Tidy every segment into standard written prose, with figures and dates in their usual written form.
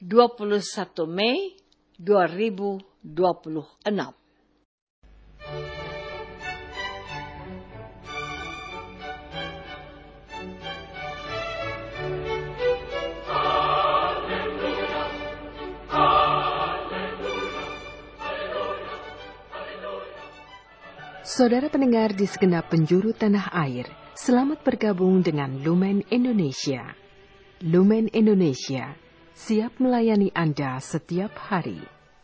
21 Mei 2026. Saudara pendengar di segenap penjuru tanah air, selamat bergabung dengan Lumen Indonesia. Lumen Indonesia, siap melayani Anda setiap hari.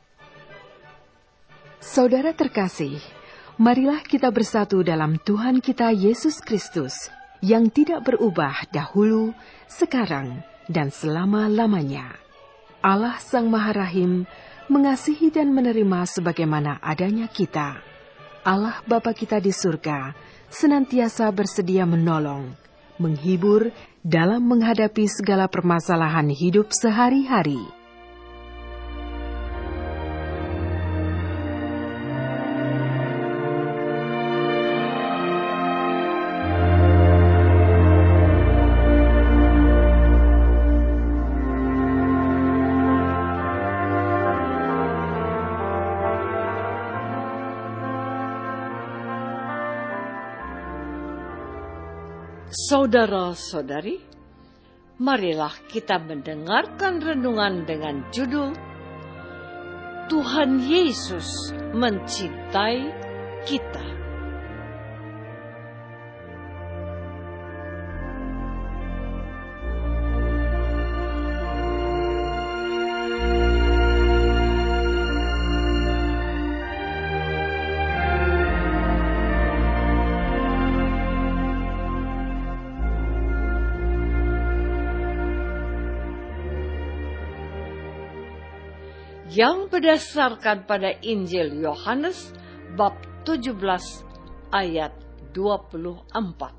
Saudara terkasih, marilah kita bersatu dalam Tuhan kita Yesus Kristus, yang tidak berubah dahulu, sekarang, dan selama-lamanya. Allah Sang Maha Rahim mengasihi dan menerima sebagaimana adanya kita. Allah Bapa kita di surga senantiasa bersedia menolong, menghibur dalam menghadapi segala permasalahan hidup sehari-hari. Saudara-saudari, marilah kita mendengarkan renungan dengan judul Tuhan Yesus mencintai kita. Yang berdasarkan pada Injil Yohanes bab 17 ayat 24.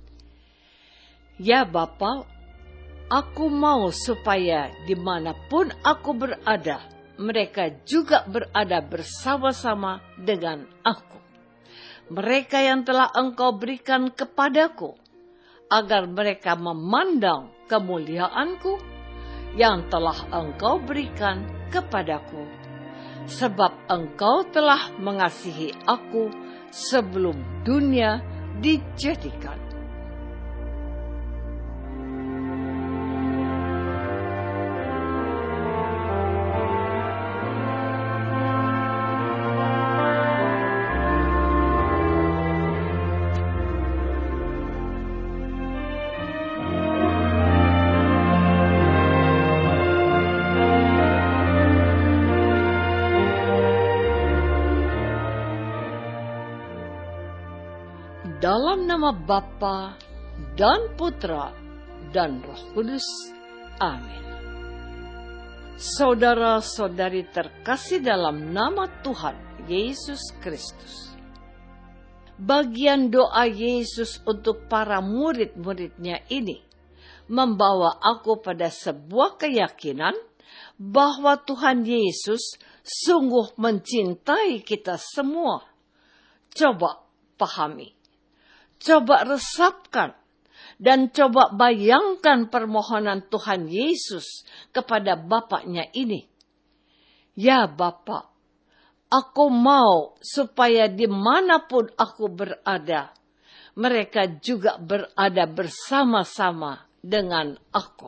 Ya Bapa, aku mau supaya dimanapun aku berada, mereka juga berada bersama-sama dengan aku. Mereka yang telah Engkau berikan kepadaku, agar mereka memandang kemuliaanku yang telah Engkau berikan kepadaku, sebab Engkau telah mengasihi aku sebelum dunia dijadikan. Dalam nama Bapa dan Putra dan Roh Kudus. Amin. Saudara-saudari terkasih dalam nama Tuhan Yesus Kristus. Bagian doa Yesus untuk para murid-muridnya ini membawa aku pada sebuah keyakinan bahwa Tuhan Yesus sungguh mencintai kita semua. Coba pahami. Coba resapkan dan coba bayangkan permohonan Tuhan Yesus kepada Bapaknya ini. Ya Bapa, aku mau supaya dimanapun aku berada, mereka juga berada bersama-sama dengan aku.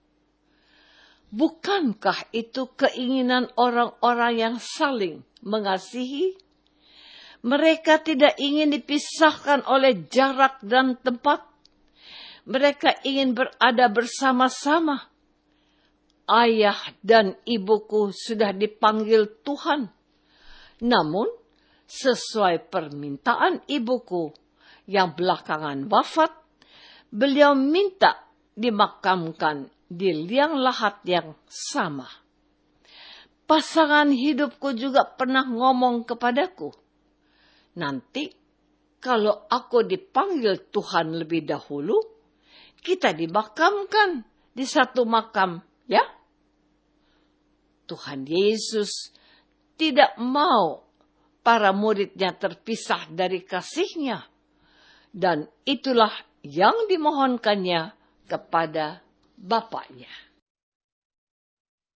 Bukankah itu keinginan orang-orang yang saling mengasihi? Mereka tidak ingin dipisahkan oleh jarak dan tempat. Mereka ingin berada bersama-sama. Ayah dan ibuku sudah dipanggil Tuhan. Namun, sesuai permintaan ibuku yang belakangan wafat, beliau minta dimakamkan di liang lahat yang sama. Pasangan hidupku juga pernah ngomong kepadaku, nanti, kalau aku dipanggil Tuhan lebih dahulu, kita dimakamkan di satu makam, ya? Tuhan Yesus tidak mau para muridnya terpisah dari kasih-Nya. Dan itulah yang dimohonkannya kepada Bapaknya.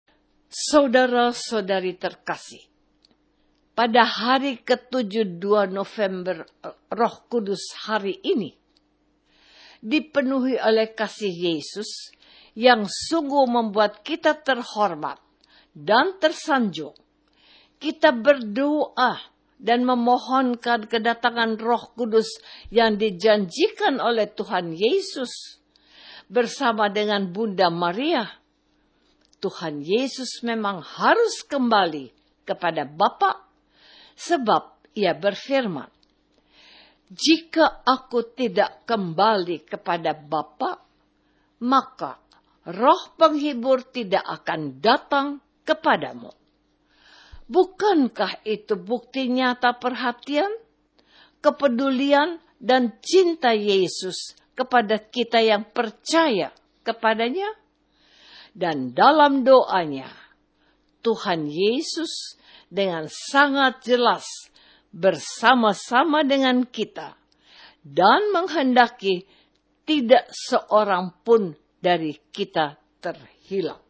Saudara-saudari terkasih, pada hari ke-7 2 November Roh Kudus hari ini, dipenuhi oleh kasih Yesus yang sungguh membuat kita terhormat dan tersanjung. Kita berdoa dan memohonkan kedatangan Roh Kudus yang dijanjikan oleh Tuhan Yesus bersama dengan Bunda Maria. Tuhan Yesus memang harus kembali kepada Bapa, sebab ia berfirman, "Jika aku tidak kembali kepada Bapa, maka Roh Penghibur tidak akan datang kepadamu." Bukankah itu bukti nyata perhatian, kepedulian, dan cinta Yesus kepada kita yang percaya kepadanya? Dan dalam doanya, Tuhan Yesus dengan sangat jelas bersama-sama dengan kita dan menghendaki tidak seorang pun dari kita terhilang.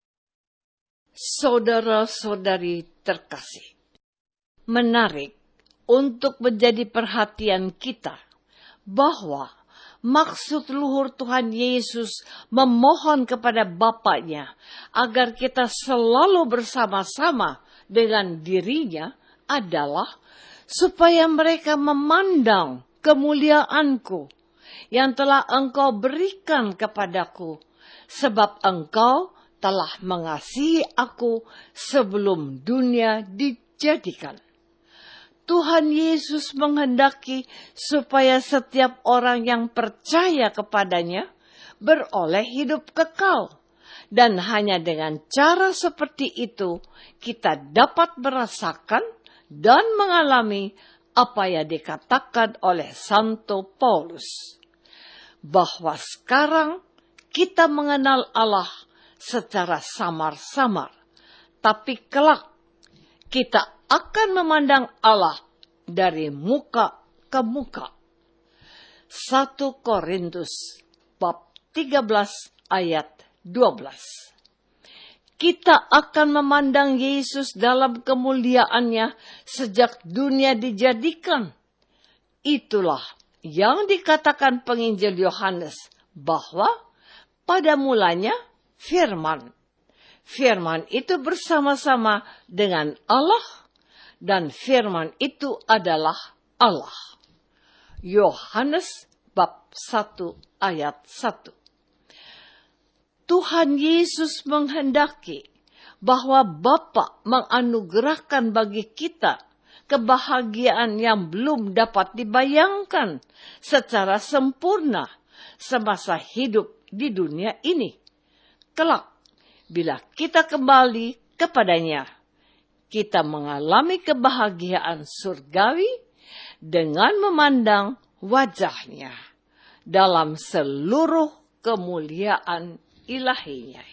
Saudara-saudari terkasih, menarik untuk menjadi perhatian kita bahwa maksud luhur Tuhan Yesus memohon kepada Bapaknya agar kita selalu bersama-sama dengan dirinya adalah supaya mereka memandang kemuliaanku yang telah Engkau berikan kepadaku, sebab Engkau telah mengasihi aku sebelum dunia dijadikan. Tuhan Yesus menghendaki supaya setiap orang yang percaya kepadanya beroleh hidup kekal. Dan hanya dengan cara seperti itu kita dapat merasakan dan mengalami apa yang dikatakan oleh Santo Paulus, bahwa sekarang kita mengenal Allah secara samar-samar, tapi kelak kita akan memandang Allah dari muka ke muka. 1 Korintus bab 13 ayat 12. Kita akan memandang Yesus dalam kemuliaannya sejak dunia dijadikan. Itulah yang dikatakan penginjil Yohanes, bahwa pada mulanya Firman. Firman itu bersama-sama dengan Allah, dan firman itu adalah Allah. Yohanes bab 1 ayat 1. Tuhan Yesus menghendaki bahwa Bapa menganugerahkan bagi kita kebahagiaan yang belum dapat dibayangkan secara sempurna semasa hidup di dunia ini. Kelak, bila kita kembali kepadanya, kita mengalami kebahagiaan surgawi dengan memandang wajahnya dalam seluruh kemuliaan ilahinya.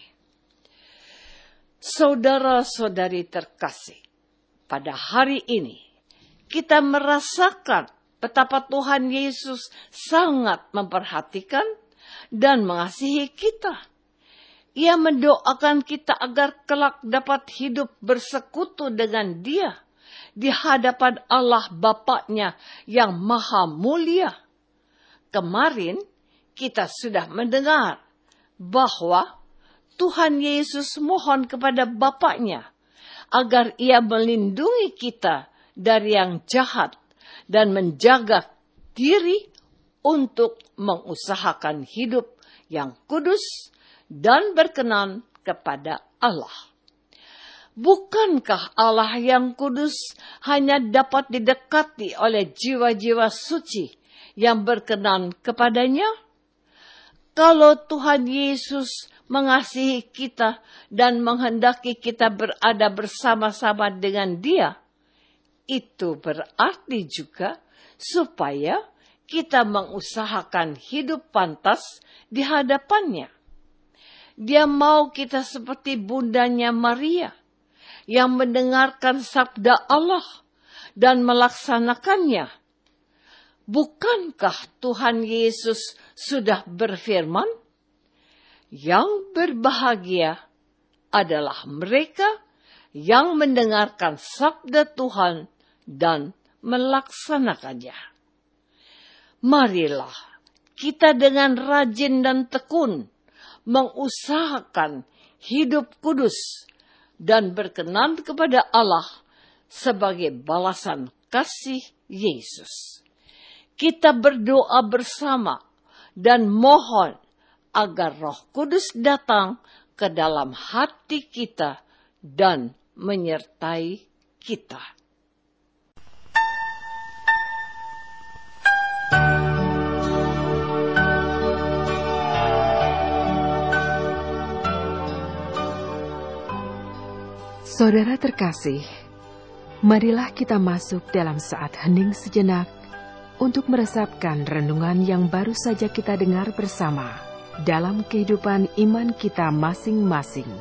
Saudara-saudari terkasih, pada hari ini kita merasakan betapa Tuhan Yesus sangat memperhatikan dan mengasihi kita. Ia mendoakan kita agar kelak dapat hidup bersekutu dengan Dia di hadapan Allah Bapaknya yang maha mulia. Kemarin kita sudah mendengar bahwa Tuhan Yesus mohon kepada Bapaknya agar Ia melindungi kita dari yang jahat dan menjaga diri untuk mengusahakan hidup yang kudus dan berkenan kepada Allah. Bukankah Allah yang kudus hanya dapat didekati oleh jiwa-jiwa suci yang berkenan kepadanya? Kalau Tuhan Yesus mengasihi kita dan menghendaki kita berada bersama-sama dengan Dia, itu berarti juga supaya kita mengusahakan hidup pantas di hadapannya. Dia mau kita seperti bundanya Maria, yang mendengarkan sabda Allah dan melaksanakannya. Bukankah Tuhan Yesus sudah berfirman, "Yang berbahagia adalah mereka yang mendengarkan sabda Tuhan dan melaksanakannya. Marilah kita dengan rajin dan tekun mengusahakan hidup kudus dan berkenan kepada Allah sebagai balasan kasih Yesus. Kita berdoa bersama dan mohon agar Roh Kudus datang ke dalam hati kita dan menyertai kita. Saudara terkasih, marilah kita masuk dalam saat hening sejenak untuk meresapkan renungan yang baru saja kita dengar bersama dalam kehidupan iman kita masing-masing.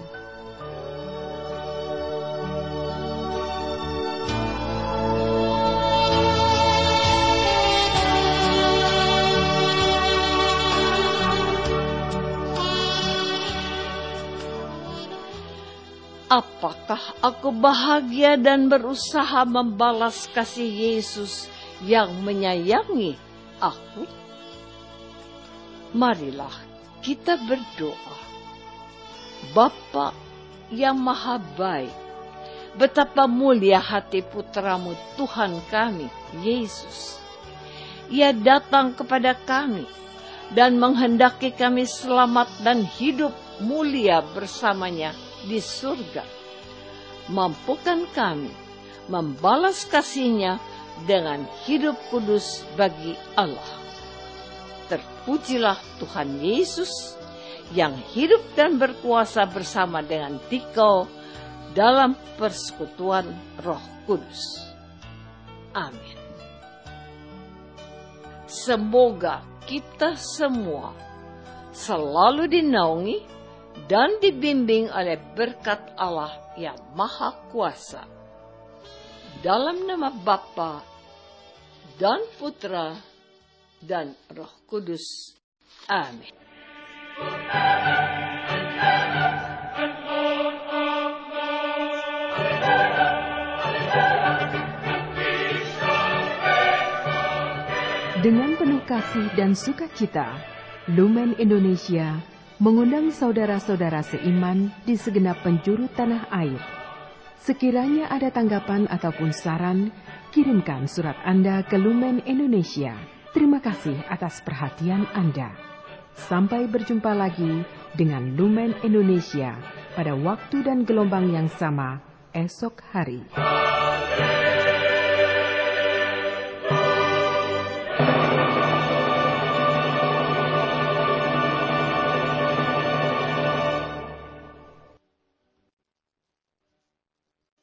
Apakah aku bahagia dan berusaha membalas kasih Yesus yang menyayangi aku? Marilah kita berdoa. Bapa yang maha baik, betapa mulia hati putramu Tuhan kami, Yesus. Ia datang kepada kami dan menghendaki kami selamat dan hidup mulia bersamanya di surga. Mampukan kami membalas kasih-Nya dengan hidup kudus bagi Allah. Terpujilah Tuhan Yesus yang hidup dan berkuasa bersama dengan Dikau dalam persekutuan Roh Kudus. Amin. Semoga kita semua selalu dinaungi dan dibimbing oleh berkat Allah yang Maha Kuasa. Dalam nama Bapa dan Putra dan Roh Kudus. Amin. Dengan penuh kasih dan sukacita, Lumen Indonesia mengundang saudara-saudara seiman di segenap penjuru tanah air. Sekiranya ada tanggapan ataupun saran, kirimkan surat Anda ke Lumen Indonesia. Terima kasih atas perhatian Anda. Sampai berjumpa lagi dengan Lumen Indonesia pada waktu dan gelombang yang sama esok hari.